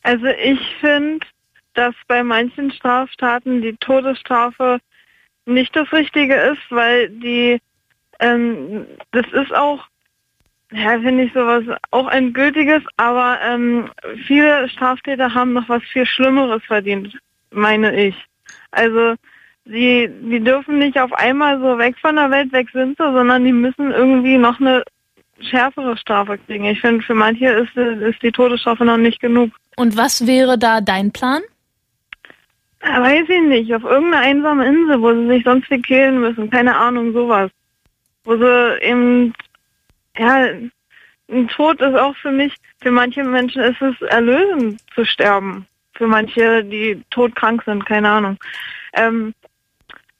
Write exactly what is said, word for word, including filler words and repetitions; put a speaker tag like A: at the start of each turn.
A: Also ich finde, dass bei manchen Straftaten die Todesstrafe nicht das Richtige ist, weil die, ähm, das ist auch, ja, finde ich sowas auch ein gültiges, aber ähm, viele Straftäter haben noch was viel Schlimmeres verdient, meine ich. Also die, die dürfen nicht auf einmal so weg von der Welt, weg sind sie, sondern die müssen irgendwie noch eine schärfere Strafe kriegen. Ich finde, für manche ist, ist die Todesstrafe noch nicht genug.
B: Und was wäre da dein Plan?
A: Ja, weiß ich nicht. Auf irgendeiner einsamen Insel, wo sie sich sonst viel quälen müssen. Keine Ahnung, sowas. Wo sie eben, ja, ein Tod ist auch für mich, für manche Menschen ist es erlösend zu sterben. Für manche, die todkrank sind, keine Ahnung. Ähm,